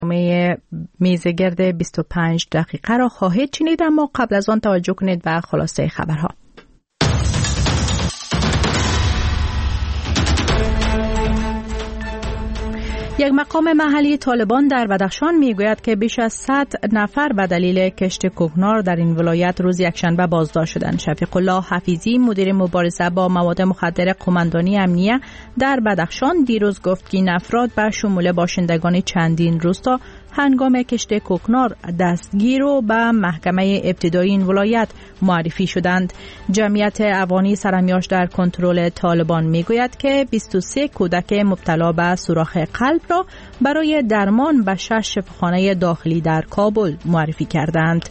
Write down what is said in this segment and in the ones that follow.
میزگرد 25 دقیقه را خواهید شنید، اما قبل از آن توجه کنید به خلاصه خبرها. یک مقام محلی طالبان در بدخشان میگوید که بیش از 100 نفر به دلیل کشت کوکنار در این ولایت روز یکشنبه بازداشت شدند. شفیق الله حفیظی مدیر مبارزه با مواد مخدر قماندانی امنیه در بدخشان دیروز گفت که این افراد به شمول باشندگان چندین روستا هنگام کشت کوکنار دستگیر و به محکمه ابتدایی این ولایت معرفی شدند. جمعیت افغانی سرمیاش در کنترل طالبان میگوید که 23 کودک مبتلا به سوراخ قلب را برای درمان به 6 شفاخانه داخلی در کابل معرفی کردند.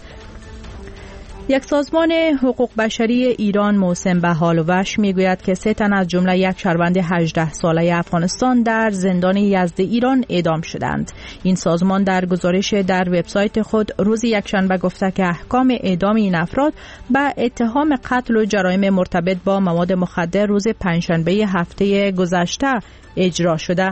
یک سازمان حقوق بشری ایران موسم به حال و وش میگوید که 3 تن از جمله یک شهروند 18 ساله افغانستان در زندان یزد ایران اعدام شدند. این سازمان در گزارش در وبسایت خود روز یکشنبه گفته که احکام اعدام این افراد به اتهام قتل و جرایم مرتبط با مواد مخدر روز پنجشنبه هفته گذشته اجرا شده.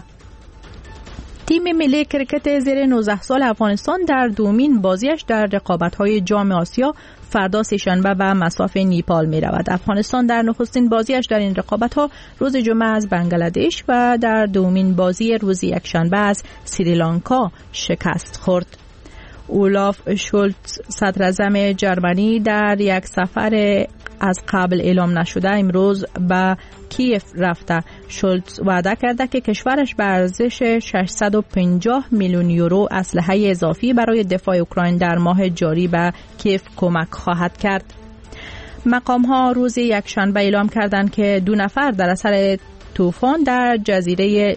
تیم ملی کرکت زیر 19 سال افغانستان در دومین بازیش در رقابت‌های جام آسیا فردا سه‌شنبه به مصاف نیپال می رود. افغانستان در نخستین بازیش در این رقابت‌ها روز جمعه از بنگلادش و در دومین بازی روز یکشنبه از سریلانکا شکست خورد. اولاف شولتز صدر اعظم جرمنی در یک سفر از قبل اعلام نشده امروز به کیف رفته. شولتز وعده کرده که کشورش به ارزش 650 میلیون یورو اسلحه اضافی برای دفاع اوکراین در ماه جاری به کیف کمک خواهد کرد. مقام ها روز یکشنبه اعلام کردند که 2 نفر در اثر طوفان در جزیره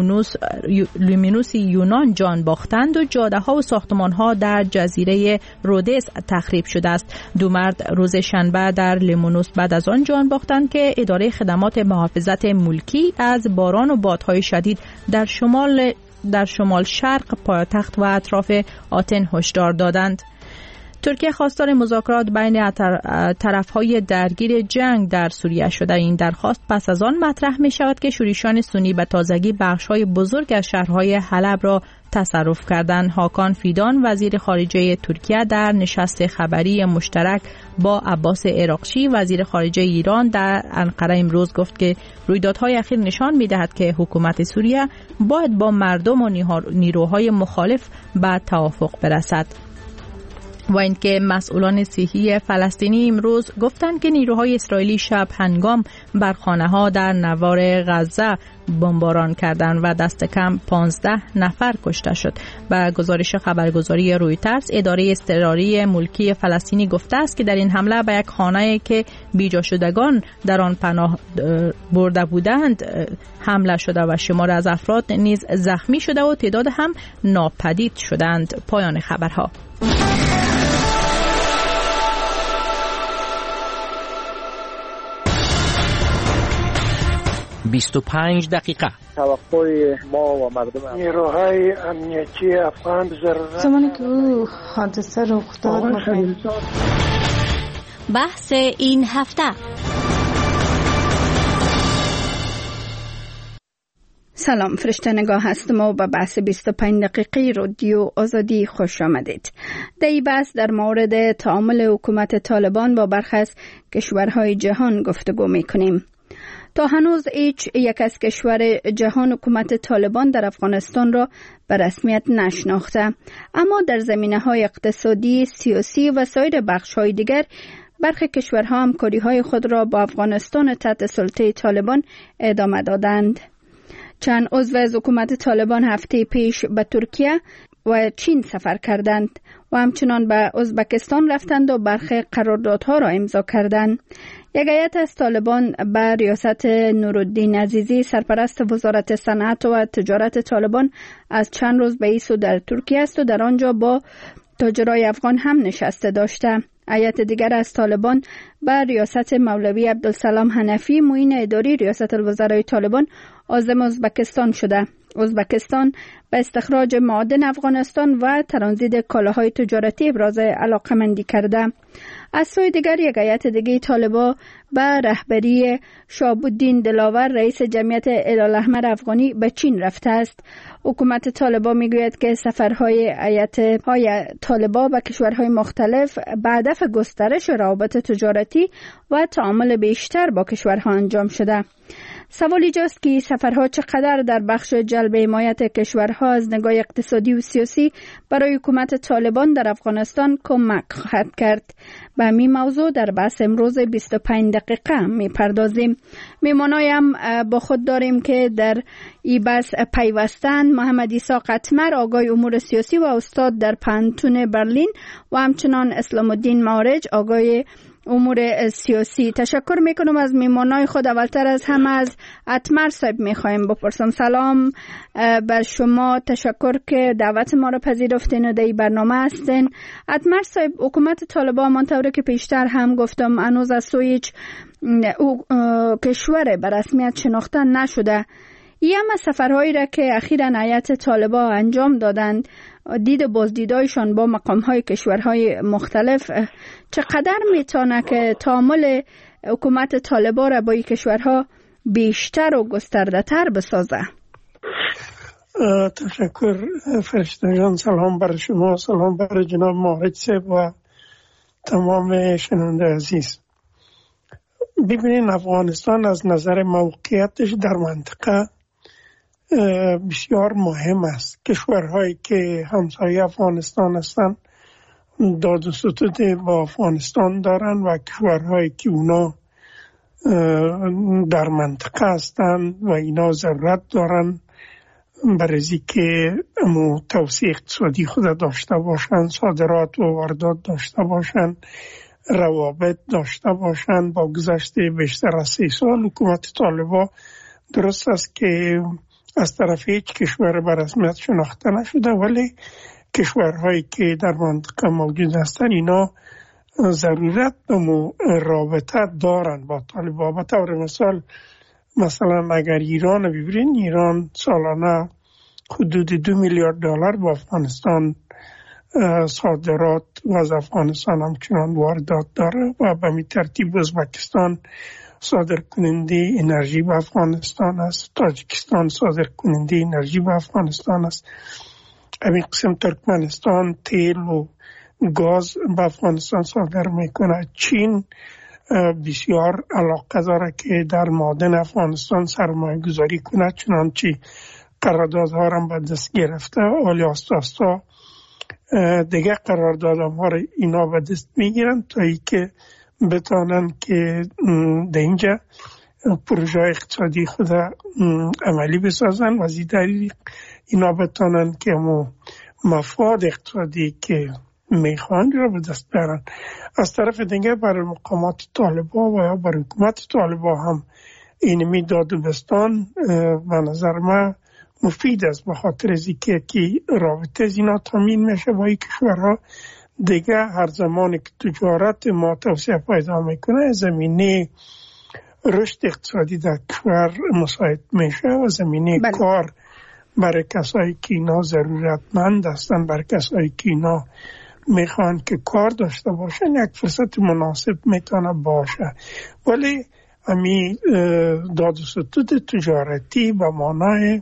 لیمونوس یونان جان باختند و جاده ها و ساختمان ها در جزیره رودس تخریب شده است. 2 مرد روز شنبه در لیمونوس بعد از آن جان باختند که اداره خدمات محافظت ملکی از باران و بادهای شدید در شمال شرق پایتخت و اطراف آتن هشدار دادند. ترکیه خواستار مذاکرات بین طرف‌های درگیر جنگ در سوریه شده. این درخواست پس از آن مطرح می شود که شورشیان سنی به تازگی بخش‌های بزرگ از شهرهای حلب را تصرف کردند. هاکان فیدان وزیر خارجه ترکیه در نشست خبری مشترک با عباس عراقچی وزیر خارجه ایران در انقره امروز گفت که رویدادهای اخیر نشان می‌دهد که حکومت سوریه باید با مردم و نیروهای مخالف به توافق برسد. و اینکه مسئولان صحی فلسطینی امروز گفتند که نیروهای اسرائیلی شب هنگام بر خانه‌ها در نوار غزه بمباران کردند و دست کم 15 نفر کشته شد. و گزارش خبرگزاری رویترز اداره اضطراری ملکی فلسطینی گفته است که در این حمله به یک خانه‌ای که بیجا شدگان در آن پناه برده بودند حمله شده و شمار از افراد نیز زخمی شده و تعداد هم ناپدید شدند. پایان خبرها. 25 دقیقه. توقع ما و مردم نیروهای امنیتی افغان زمانی که حادثه رخ داد بحث این هفته. سلام، فرشته نگاه هستم و به بحث 25 دقیقه رادیو آزادی خوش آمدید. در این بحث در مورد تعامل حکومت طالبان با برخی از کشورهای جهان گفتگو میکنیم. تا هنوز هیچ یک از کشور جهان حکومت طالبان در افغانستان را به رسمیت نشناخته، اما در زمینه‌های اقتصادی، سیاسی و سایر بخش‌های دیگر برخی کشورها همکاری‌های خود را با افغانستان تحت سلطه طالبان ادامه دادند. چند عضو از حکومت طالبان هفته پیش به ترکیه و چین سفر کردند و همچنان به ازبکستان رفتند و برخی قراردادها را امضا کردند. یک هیئت از طالبان به ریاست نورالدین عزیزی سرپرست وزارت صنعت و تجارت طالبان از چند روز به این سو در ترکیه است و در آنجا با تاجرای افغان هم نشسته داشته. هیئت دیگر از طالبان به ریاست مولوی عبدالسلام حنفی معین اداری ریاست الوزرای طالبان عازم ازبکستان شده. ازبکستان به استخراج معادن افغانستان و ترانزیت کالاهای تجارتی ابراز علاقه‌مندی کرده. از سوی دیگر یک هیئت دیگه طالبان به رهبری شهاب‌الدین دلاور رئیس جمعیت هلال‌احمر افغانی به چین رفته است. حکومت طالبان میگوید که سفرهای هیئت‌های طالبان به کشورهای مختلف به هدف گسترش روابط تجارتی و تعامل بیشتر با کشورها انجام شده. سوال ایجاست که سفرها چقدر در بخش جلب حمایت کشورها از نگاه اقتصادی و سیاسی برای حکومت طالبان در افغانستان کمک خواهد کرد. به همین موضوع در بحث امروز 25 دقیقه میپردازیم. میمانای هم با خود داریم که در این بحث پیوستن محمد عیسی قطمر، آگای امور سیاسی و استاد در پانتون برلین، و همچنان اسلام الدین معارج، آگای امور سیاسی. تشکر میکنم از میمانای خود. اولتر از همه از قطمر صاحب میخوایم بپرسم. سلام بر شما، تشکر که دعوت ما را پذیرفتین و در این برنامه هستین. قطمر صاحب، حکومت طالبان منطوره که پیشتر هم گفتم هنوز از سوی هیچ کشور به رسمیت شناخته نشده. این هم سفرهایی را که اخیراً هیئت طالبان انجام دادند، دید بازدیدایشان با مقامهای کشورهای مختلف چقدر میتونه که تعامل حکومت طالبان را با این کشورها بیشتر و گسترده تر بسازه؟ تشکر فرشته جان. سلام بر شما، سلام بر جناب معارج صاحب و تمام شنونده عزیز. ببینید، افغانستان از نظر موقعیتش در منطقه بسیار مهم است. کشورهایی که همسایه افغانستان هستند داد و ستد با افغانستان دارند و کشورهایی که اونا در منطقه هستند و اینا ضرورت دارند برای که توسعه اقتصادی خود داشته باشند، صادرات و واردات داشته باشند، روابط داشته باشند. با گذشت بیشتر از 3 سال حکومت طالبان درست است که از طرف هیچ کشور به رسمیت شناخته نشده، ولی کشورهایی که در منطقه موجود هستند اینا ضرورت به رابطه دارند با طالبان. به طور مثلا اگر ایران ببینید، ایران سالانه حدود $2 میلیارد با افغانستان صادرات و از افغانستان همچنان واردات داره و به می ترتیب ازبکستان صادر کننده انرژی به افغانستان است، تاجیکستان صادر کننده انرژی به افغانستان است، همین قسم ترکمنستان تیل و گاز به افغانستان صادر میکنه. چین بسیار علاقه داره که در معادن افغانستان سرمایه گذاری کنه، چنانچه قراردادها را به دست گرفته، ولی آستا دیگه قراردادها را اینا به دست میگیرن تا ای که بتانن که در اینجا پروژه اقتصادی خود عملی بسازن و از این طریق اینا بتانن که مفاد اقتصادی که میخوان را به دست بیارن. از طرف دیگه برای مقامات طالبان و یا برای حکومت طالبان هم این میداد و بستان به نظر من مفید است، به خاطر از اینکه رابطه از اینا تامین میشه با این کشورها. دیگه هر زمانی که تجارت ما توسعه پیدا میکنه، زمینه رشد اقتصادی در کشور مساعد میشه و زمینه کار برای کسایی که اینا ضرورتمند هستن، برای کسایی که اینا میخوان که کار داشته باشن، یک فرصت مناسب میتونه باشه. ولی همین داد و ستد تجارتی به معنای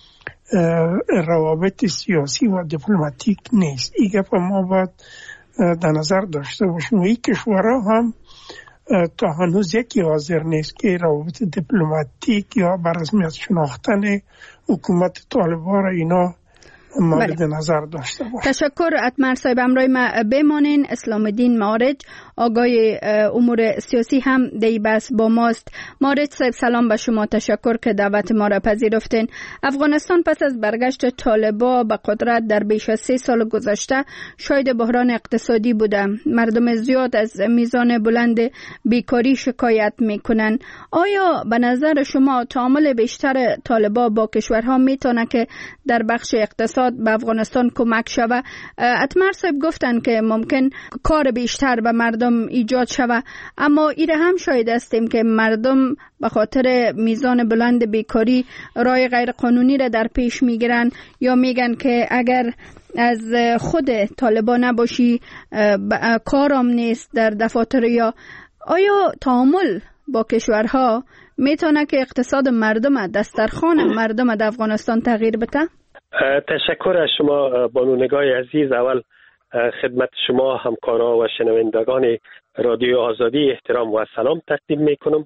روابط سیاسی و دیپلماتیک نیست. این گپ ما باید در نظر داشته باشیم. این کشورها هم تا هنوز یکی حاضر نیست که روابط دیپلماتیک یا بر رسمیت شناختن حکومت طالبان را اینا مورد نظر داشته باشه. تشکر. قطمر صاحب، امروز ما بمانین. اسلام الدین معارج، آگای امور سیاسی هم دی بس با ماست. معارج صاحب سلام به شما، تشکر که دعوت ما را پذیرفتین. افغانستان پس از برگشت طالبان به قدرت در بیش از 3 سال گذشته شاهد بحران اقتصادی بوده. مردم زیاد از میزان بلند بیکاری شکایت میکنن. آیا به نظر شما تعامل بیشتر طالبان با کشورها میتونه که در بخش اقتصاد اقتصاد به افغانستان کمک شود. اتمر صاحب گفتن که ممکن کار بیشتر به مردم ایجاد شود، اما ایره هم شاید هستیم که مردم به خاطر میزان بلند بیکاری راه غیر قانونی را در پیش میگیرن یا میگن که اگر از خود طالبان نباشی کارم نیست در دفاتر. یا آیا تعامل با کشورها میتونه که اقتصاد مردم، دسترخوان مردم در افغانستان تغییر بده؟ تشکر از شما بانو نگاه عزیز. اول خدمت شما همکارا و شنوندگان رادیو آزادی احترام و سلام تقدیم میکنم.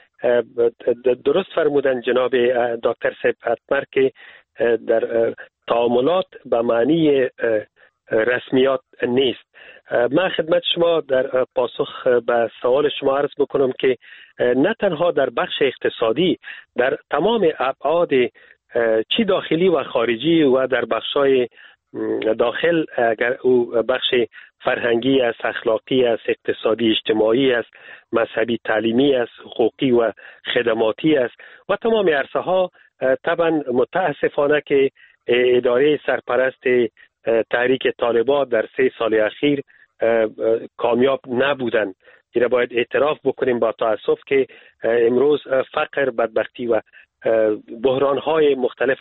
درست فرمودن جناب دکتر صاحب اتمر که در تعاملات به معنی رسمیات نیست. من خدمت شما در پاسخ به سوال شما عرض بکنم که نه تنها در بخش اقتصادی، در تمام ابعاد چی داخلی و خارجی و در بخش‌های داخل، اگر او بخش فرهنگی است، اخلاقی است، اقتصادی اجتماعی است، مذهبی تعلیمی است، حقوقی و خدماتی است و تمام عرصه‌ها، طبعا متاسفانه که اداره سرپرست تحریک طالبان در 3 سال اخیر کامیاب نبودند. این را باید اعتراف بکنیم با تأسف که امروز فقر، بدبختی و بحران‌های مختلف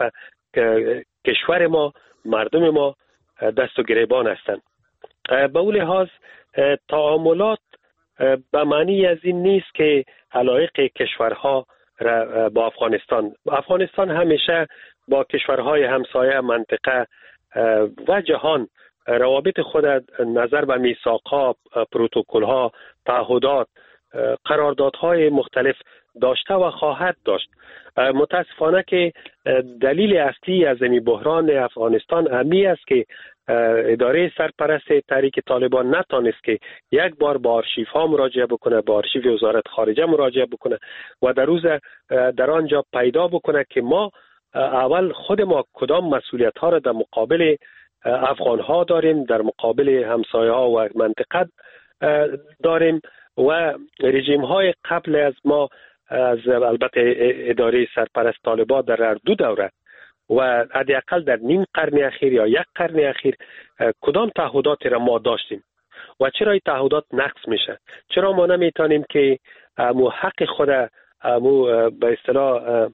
کشور ما، مردم ما دست و گریبان هستند. به اون لحاظ تعاملات به معنی از این نیست که علایق کشورها با افغانستان همیشه با کشورهای همسایه منطقه و جهان روابط خود نظر به میثاق‌ها، پروتکل‌ها، تعهدات، قراردادهای مختلف داشته و خواهد داشت. متاسفانه که دلیل اصلی از این بحران افغانستان همی است که اداره سرپرست تحریک طالبان نتانست که یک بار با آرشیوها مراجعه بکنه، با آرشیو وزارت خارجه مراجعه بکنه و در آنجا پیدا بکنه که ما اول خود ما کدام مسئولیت ها را در مقابل افغان ها داریم، در مقابل همسایه ها و منطقه داریم و رژیم های قبل از ما، از البته اداره سرپرست طالبان در هر 2 دوره و حداقل در نیم قرن اخیر یا 1 قرن اخیر کدام تعهدات را ما داشتیم و چرا این تعهدات نقض میشه؟ چرا ما نمیتونیم که حق خود به اصطلاح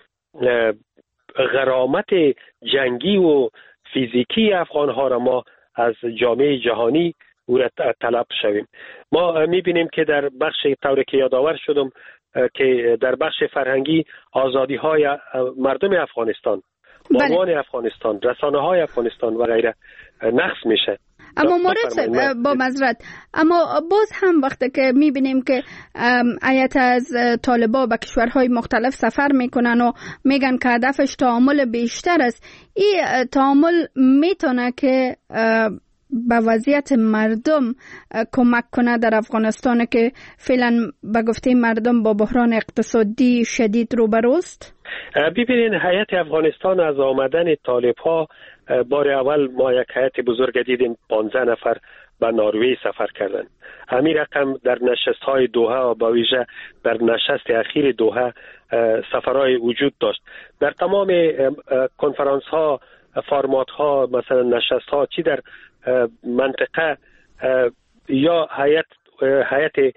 غرامت جنگی و فیزیکی افغان ها را ما از جامعه جهانی او را طلب شویم؟ ما میبینیم که در بخش طوری که یادآور شدم که در بخش فرهنگی آزادی های مردم افغانستان، بانوان افغانستان، رسانه های افغانستان و غیره نقض میشه. اما مورد با معذرت، اما باز هم وقتی که میبینیم که هیئت از طالبان به کشورهای مختلف سفر میکنن و میگن که هدفش تعامل بیشتر است، این تعامل میتونه که به وضعیت مردم کمک کنه در افغانستان که فعلا به گفته مردم با بحران اقتصادی شدید روبروست؟ ببینین، هیئت افغانستان از آمدن طالب‌ها بار اول ما یک هیئت بزرگ دیدیم 15 نفر به نروژ سفر کردند. همین رقم در نشست‌های دوحه و با ویژه در نشست اخیر دوحه سفرهای وجود داشت. در تمام کنفرانس‌ها، فرمات‌ها، مثلا نشست‌ها چی در منطقه یا هیئت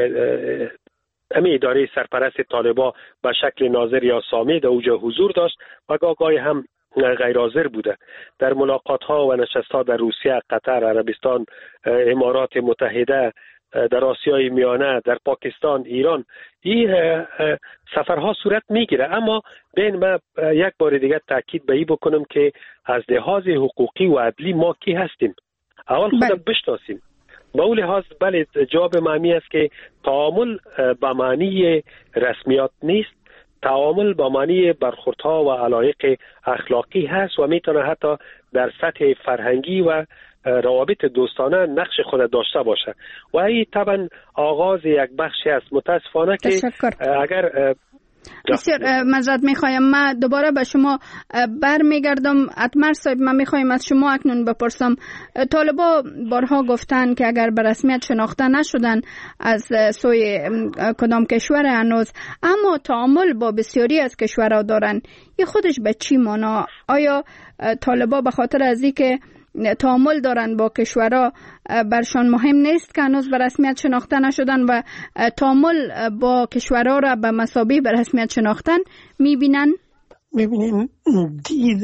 اداره سرپرست طالبان به شکل ناظر یا سامی در اوجه حضور داشت و گاهی هم غیر حاضر بوده. در ملاقات ها و نشست ها در روسیه، قطر، عربستان، امارات متحده، در آسیای میانه، در پاکستان، ایران، این سفرها صورت میگیره. اما بین ما یک بار دیگه تاکید به این بکنم که از لحاظ حقوقی و عدلی ما کی هستیم؟ اول خودم بشناسیم. با اون لحاظ بله، جواب معنی است که تعامل به معنی رسمیات نیست، تعامل با معنی برخوردها و علایق اخلاقی هست و میتونه حتی در سطح فرهنگی و روابط دوستانه نقش خود داشته باشه و این طبعا آغاز یک بخشی است. متاسفانه که اگر بسیار معذرت میخوایم، من دوباره به شما برمیگردم. اتمر صاحب، من میخوایم از شما اکنون بپرسم، طالبا بارها گفتن که اگر به رسمیت شناخته نشدن از سوی کدام کشور هنوز، اما تعامل با بسیاری از کشورها دارن، این خودش به چی معنا؟ آیا طالبا به خاطر از اینکه تعامل دارن با کشورها برشان مهم نیست که هنوز به رسمیت شناخته نشدن و تعامل با کشورها را به مثابه به رسمیت شناختن میبینن؟ میبینین دید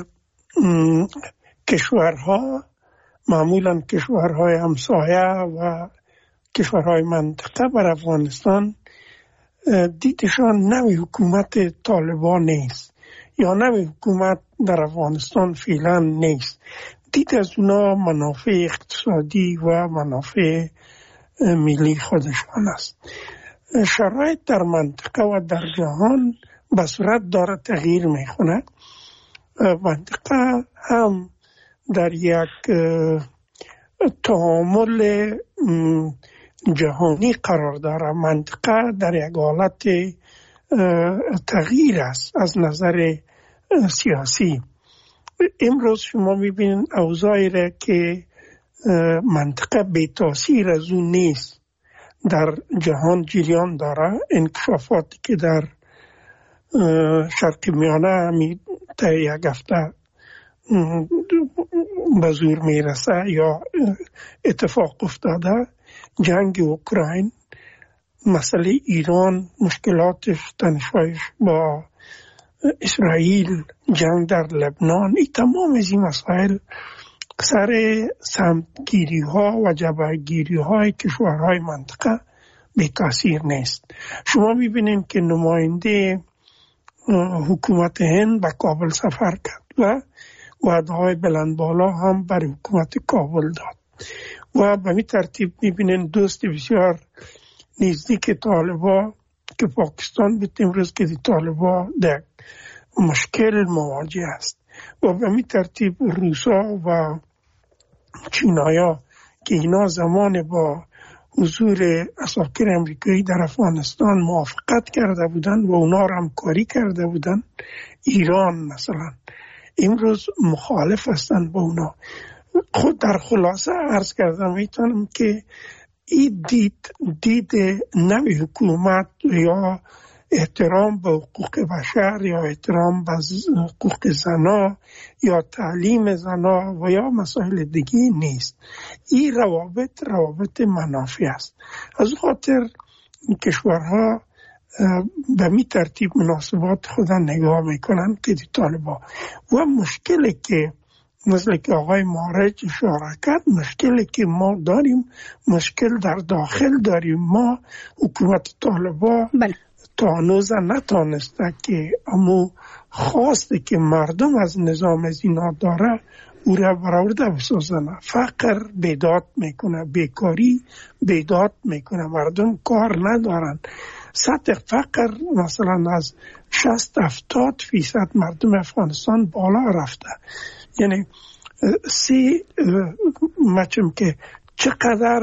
کشورها، معمولا کشورهای همسایه و کشورهای منطقه بر افغانستان، دیدشان نوی حکومت طالبان نیست یا نوی حکومت در افغانستان فعلا نیست. دید از اونا منافع اقتصادی و منافع ملی خودشان است. شرایط در منطقه و در جهان به صورت داره تغییر میکنه. منطقه هم در یک تعامل جهانی قرار داره. منطقه در یک حالت تغییر است از نظر سیاسی. امروز شما میبینید اوضاعی را که منطقه بی تاثیر از اون نیست، در جهان جریان داره. انکشافاتی که در شرق میانه همی تا یک هفته به زور میرسه یا اتفاق افتاده، جنگ اوکراین، مسئله ایران، مشکلاتش، تنش‌هایش با اسرائیل، جنگ در لبنان، این تمام از این مسائل سر سمتگیری ها و جبهه‌گیری های کشورهای منطقه بی تاثیر نیست. شما میبینید که نماینده حکومت هند به کابل سفر کرد و وعده‌های بلند بالا هم برای حکومت کابل داد و به این ترتیب میبینید دوست بسیار نزدیک طالبا که پاکستان به امروز که طالبا در مشکل مواجه است و به این ترتیب روسا و چینایا که اینا زمان با حضور عساکر امریکایی در افغانستان موافقت کرده بودن و اونا را همکاری کرده بودن، ایران مثلا امروز مخالف هستند با اونا. خود در خلاصه عرض کردم میتونم که این دید نوی حکومت یا احترام به حقوق بشر یا احترام به حقوق زنا یا تعلیم زنا و یا مسائل دیگه نیست. این روابط منافع است. از خاطر کشورها به می ترتیب مناسبات خود نگاه میکنن که طالبا و مشکلی که مثل که آقای مارج اشاره کرد، مشکلی که ما داریم، مشکل در داخل داریم. ما حکومت طالبا تا هنوز نتانسته که امو خواسته که مردم از نظام از اینا داره او را برآورده بسازن. فقر بیداد میکنه، بیکاری بیداد میکنه، مردم کار ندارن. سطح فقر مثلا از 60-70% مردم افغانستان بالا رفته. یعنی مچم که چقدر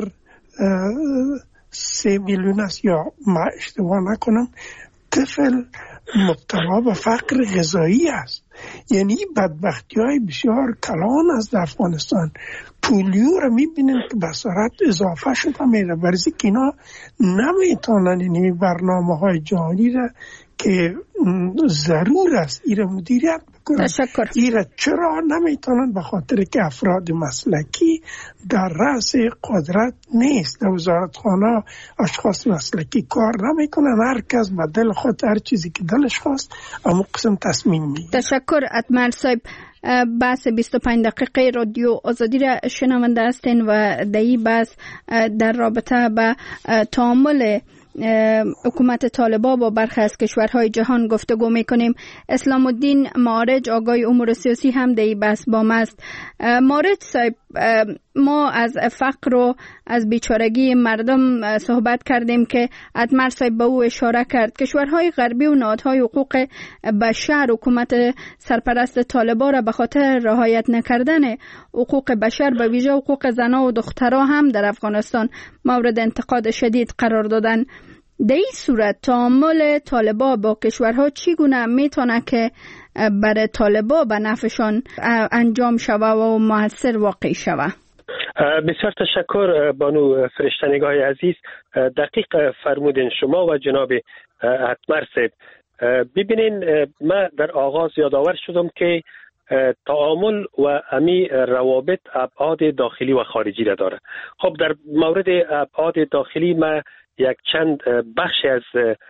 3 میلیون است یا ما اشتباه نکنم طفل مبتلا به فقر غذایی است. یعنی بدبختی های بسیار کلان است در افغانستان. پولیو را میبینیم که به صورت اضافه شده میره، برای که اینا نمیتونن این برنامه های جهانی را که ضرور است این را مدیریت بکنن. این را چرا نمیتونن؟ به خاطر که افراد مسلکی در رأس قدرت نیست. در وزارتخانه اشخاص مسلکی کار نمیکنن، هر کس به دل خود هر چیزی که دلش خواست اما قسم تصمیم میگیره. تشکر اتمر صاحب. بحث 25 دقیقه رادیو آزادی را شنونده هستین و در این بحث در رابطه به تعامل حکومت طالبان با برخی از کشورهای جهان گفتگو میکنیم. اسلام الدین معارج، آگای امور سیاسی، هم در این بحث با ما است. معارج صاحب، ما از فقر و از بیچارگی مردم صحبت کردیم که اتمر صاحب به او اشاره کرد. کشورهای غربی و نهادهای حقوق بشر حکومت سرپرست طالبان را به خاطر رعایت نکردن حقوق بشر به ویژه حقوق زنان و دخترها هم در افغانستان مورد انتقاد شدید قرار دادن. در این صورت تعامل طالبان با کشورها چگونه میتونه که برای طالبان به نفعشان انجام شوه و مؤثر واقع شوه؟ بسیار تشکر بانو فرشتنگاه عزیز. دقیق فرمودین شما و جناب اتمر صاحب. ببینین، من در آغاز یادآور شدم که تعامل و امی روابط ابعاد داخلی و خارجی را داره. خب در مورد ابعاد داخلی ما یک چند بخشی از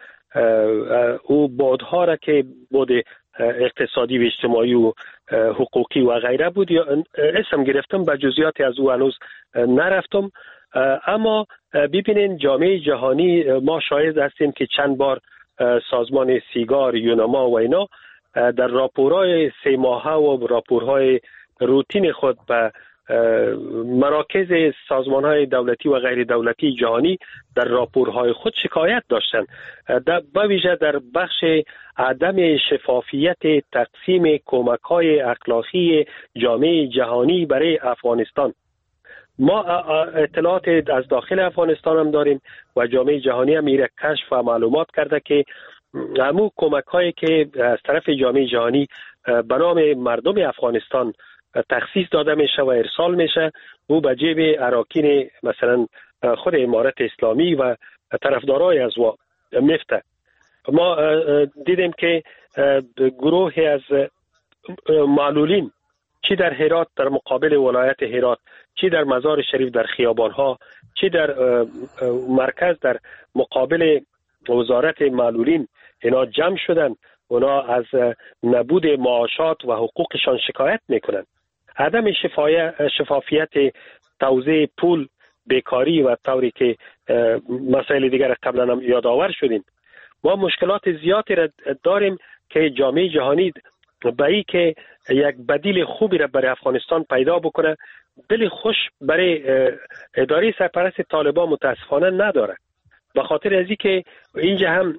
او بعدها را که بعد اقتصادی و اجتماعی و حقوقی و غیره بود اسم گرفتم، به جزئیات از او هنوز نرفتم. اما ببینین جامعه جهانی ما شاهد هستیم که چند بار سازمان سیگار، یونما و اینا در راپورهای 3 ماهه و راپورهای روتین خود به مراکز سازمانهای دولتی و غیر دولتی جهانی در راپورهای خود شکایت داشتند، به ویژه در بخش عدم شفافیت تقسیم کمک‌های اخلاقی جامعه جهانی برای افغانستان. ما اطلاعات از داخل افغانستان هم داریم و جامعه جهانی هم میره کشف و معلومات کرده که همون کمک‌هایی که از طرف جامعه جهانی به نام مردم افغانستان تخصیص داده میشه و ارسال میشه، او به جیب اراکین مثلا خود امارت اسلامی و طرفدارای از وا میفته. ما دیدیم که گروهی از معلولین چی در هرات در مقابل ولایت هرات، چی در مزار شریف در خیابانها، چی در مرکز در مقابل وزارت معلولین اینا جمع شدن. اونا از نبود معاشات و حقوقشان شکایت میکنن. عدم شفافیت توزیع پول، بیکاری و طوری که مسائل دیگر قبلا هم یادآور شدیم. ما مشکلات زیادی را داریم که جامعه جهانی به ای که یک بدیل خوبی را برای افغانستان پیدا بکنه دل خوش برای اداره سرپرست طالبان متاسفانه نداره. به خاطر ازی که اینجا هم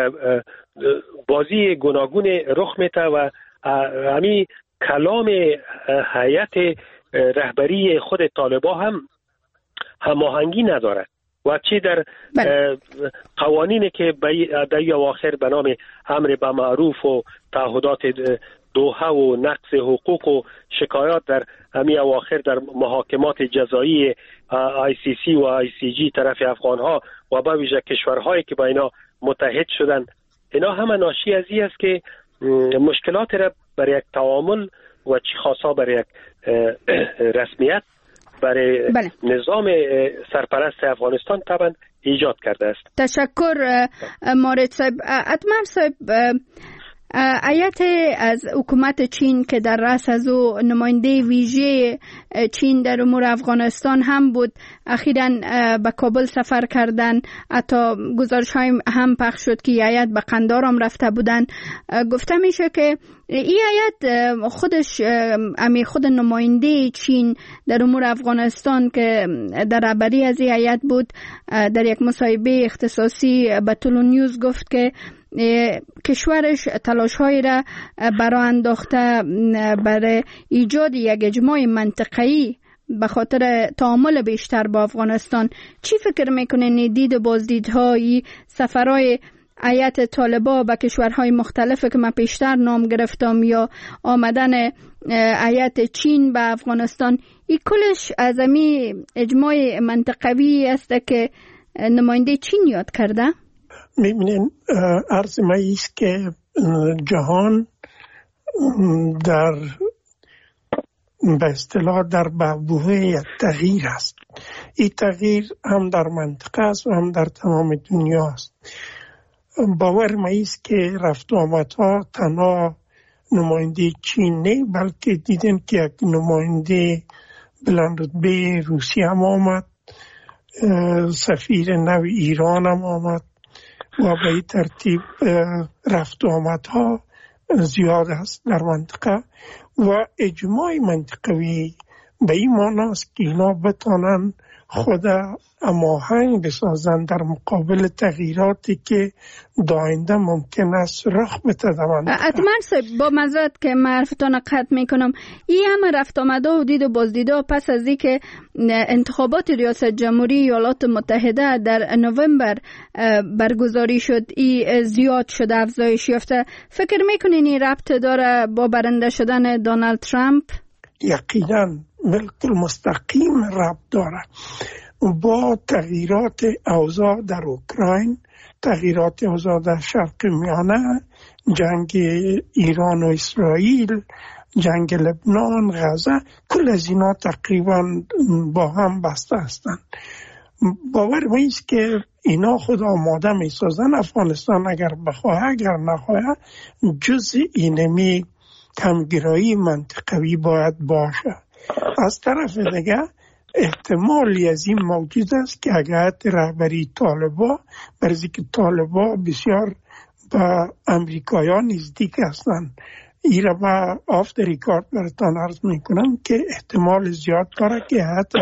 بازی گوناگون رخ میده و همین کلام هیئت رهبری خود طالبان هم هماهنگی نداره و چی در قوانینی که در اواخر به نام امر به معروف و تعهدات دوحه و نقض حقوق و شکایات در همین اواخر در محاکمات جزایی ICC و ICG طرف افغانها و به ویژه کشورهایی که با اینا متحد شدن، اینا همه ناشی از این است که مشکلات را برای یک تعامل و چی خاصا برای یک رسمیت برای نظام سرپرست افغانستان طبعا ایجاد کرده است. تشکر مارد صاحب. اتمر صاحب، هیئت از حکومت چین که در رأس از او نماینده ویژه چین در امور افغانستان هم بود، اخیراً به کابل سفر کردن. حتی گزارش های هم پخش شد که هیئت به قندهار هم رفته بودن. گفته میشه که این هیئت خود نماینده چین در امور افغانستان که در رهبری از این هیئت بود در یک مصاحبه اختصاصی به طلوع نیوز گفت که کشورش تلاش‌هایی را برای انداخته برای ایجاد یک اجماع منطقه‌ای به خاطر تعامل بیشتر با افغانستان. چی فکر میکنین دید و بازدیدهای سفرهای هیئت طالبان به کشورهای مختلف که من پیشتر نام گرفتم یا آمدن هیئت چین به افغانستان، این کلش از امی اجماع منطقوی است که نماینده چین یاد کرده؟ میبینین عرض ما ایست که جهان در به اصطلاح در بعبوه یک تغییر است. این تغییر هم در منطقه است و هم در تمام دنیا است. باور ما ایست که رفت و آمدها تنها نماینده چین نه، بلکه دیدیم که یک نماینده بلند رتبه روسیه هم آمد، سفیر نو ایران هم آمد و به این ترتیب رفت و آمدها زیاد است در منطقه و اجماع منطقوی به این معنی است که اینا بتانن خود هماهنگ بسازند در مقابل تغییراتی که داینده ممکن است رخ بده. اتمر صاحب با معذرت که معرفتان قطع میکنم، این همه رفت آمده و دید و بازدیده پس از این که انتخابات ریاست جمهوری ایالات متحده در نوامبر برگزاری شد، این زیاد شده، افزایش یافته، فکر میکنین این ربط داره با برنده شدن دونالد ترامپ؟ یقینا بالکل مستقیم ربط داره با تغییرات اوضاع در اوکراین، تغییرات اوضاع در شرق میانه، جنگ ایران و اسرائیل، جنگ لبنان، غزه، کل از اینا تقریبا با هم بسته هستند. باور میست که اینا خود آماده می سازن افغانستان اگر بخواه اگر نخواه جز اینمی همگرایی منطقوی باید باشه. از طرف دیگه احتمالی از این موجود است که اگر رهبری طالبان، برای که طالبان بسیار به امریکایان نزدیک هستند، این را با آف دی ریکارد براتان عرض میکنم که احتمال زیاد داره که حتی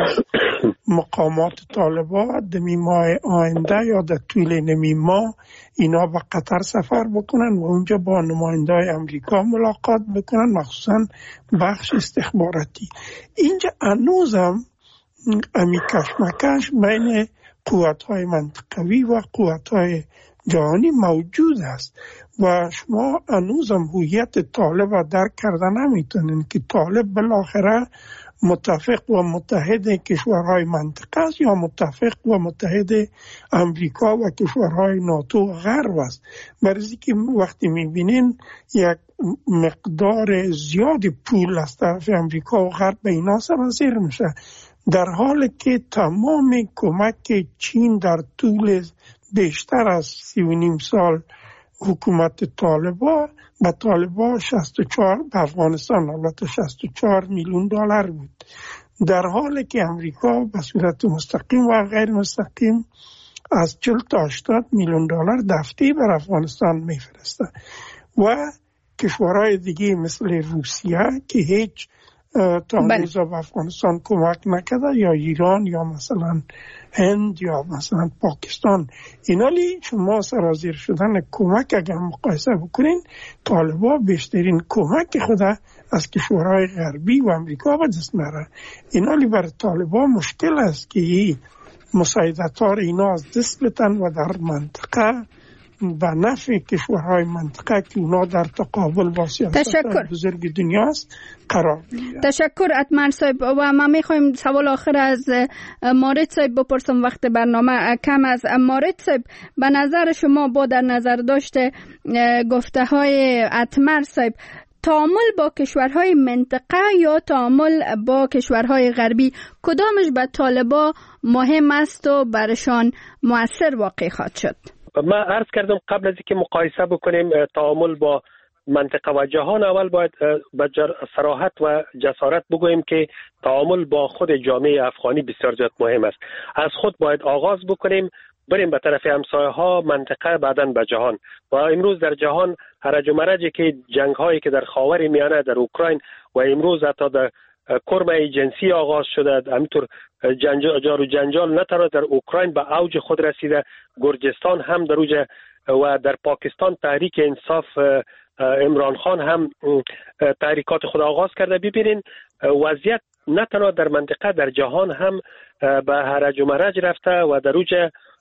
مقامات طالبان دمی ماه آینده یا در طول نمی ماه اینا به قطر سفر بکنن و اونجا با نماینده امریکا ملاقات بکنن، مخصوصا بخش استخباراتی. اینجا هنوزم امی کشمکش بین قوت‌های منطقوی و قوت‌های جهانی موجود است و شما هنوزم هویت طالب را درک کرده نمیتونین که طالب بالاخره متفق و متحد کشورهای منطقه است یا متفق و متحد امریکا و کشورهای ناتو و غرب است. برای که وقتی میبینین یک مقدار زیادی پول از طرف امریکا و غرب به اینا سرازیر میشه، در حالی که تمام کمک چین در طول بیشتر از 3.5 سال حکومت طالبان به طالبان 64 به افغانستان البته 64 میلیون دلار بود، در حالی که امریکا به صورت مستقیم و غیر مستقیم از 40 تا 80 میلیون دلار دفعی بر افغانستان میفرسته و کشورهای دیگه مثل روسیه که هیچ تا هنوز به افغانستان کمک نکرده، یا ایران یا مثلا هند یا مثلا پاکستان، اینالی شما سرازیر شدن کمک اگر مقایسه بکنین، طالبان بیشترین کمک خود از کشورهای غربی و امریکا به دست میاره. اینالی بر طالبان مشکل است که این مساعدت‌ها اینا از دست بتن و در منطقه به نفع کشورهای منطقه که اونا در تقابل با سیاست بزرگ دنیاست قرار میگیرند. تشکر اتمر صاحب. و ما میخوایم سوال آخر از مارد صاحب بپرسم، وقت برنامه کم از مارد صاحب، به نظر شما با در نظر داشته گفته های اتمر صاحب، تعامل با کشورهای منطقه یا تعامل با کشورهای غربی کدامش به طالبان مهم است و برشان مؤثر واقع خواهد شد؟ ما عرض کردم قبل از اینکه مقایسه بکنیم تعامل با منطقه و جهان، اول باید با صراحت و جسارت بگوییم که تعامل با خود جامعه افغانی بسیار زیاد مهم است. از خود باید آغاز بکنیم، بریم به طرف همسایه ها، منطقه، بعداً به جهان. و امروز در جهان هرج و مرجی که جنگ هایی که در خاور میانه، در اوکراین و امروز حتی در کرم جنسی آغاز شده، همینطور جار و جنجال نه تنها در اوکراین به اوج خود رسیده، گرجستان هم در اوج و در پاکستان تحریک انصاف عمران خان هم تحریکات خود آغاز کرده. ببینین وضعیت نه تنها در منطقه، در جهان هم به هرج و مرج رفته و در اوج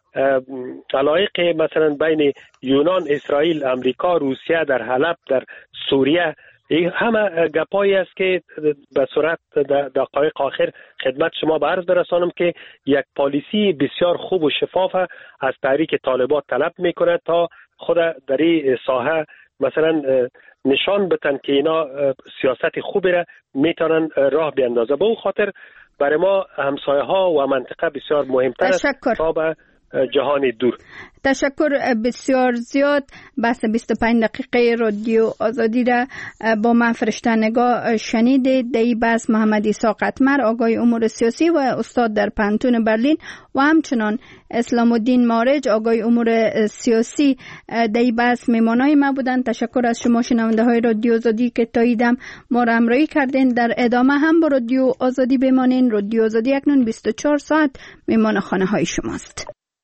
علایق مثلا بین یونان، اسرائیل، امریکا، روسیه، در حلب، در سوریه، این همه گپایی است که به صورت دقایق آخر خدمت شما به عرض برسانم که یک پالیسی بسیار خوب و شفاف از تحریک طالبان طلب میکنه تا خود در این ساحه مثلا نشان بتن که اینا سیاست خوبی را میتونن راه بیندازه. به اون خاطر برای ما همسایه ها و منطقه بسیار مهمتر است تا به جهان دور. تشکر بسیار زیاد. بحث 25 دقیقه رادیو آزادی را با من فرشته نگاه شنیدید. در این بحث محمد عیسی قطمر آگاه امور سیاسی و استاد در پانتون برلین و همچنان اسلام الدین مارج آگاه امور سیاسی در این بحث میمانای ما بودند. تشکر از شما شنونده های رادیو آزادی که تا ایدم ما را همراهی کردین. در ادامه هم با رادیو آزادی بمانین. رادیو آزادی اکنون 24 ساعت میمان خانه های شماست.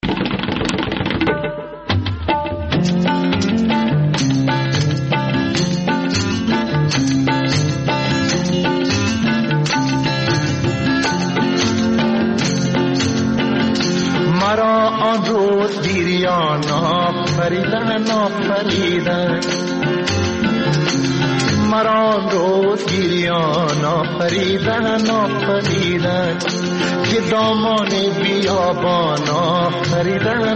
مرا آن روز گیریان آفریدن مرا آن روز گیریان آفریدن که دامان بیابان آفریدن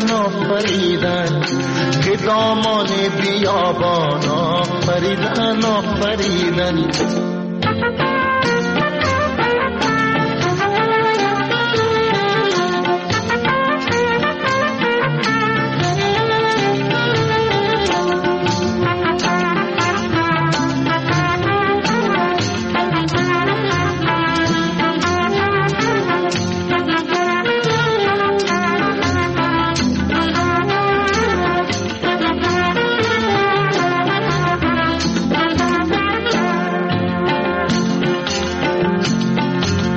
که دامان بیابان آفریدن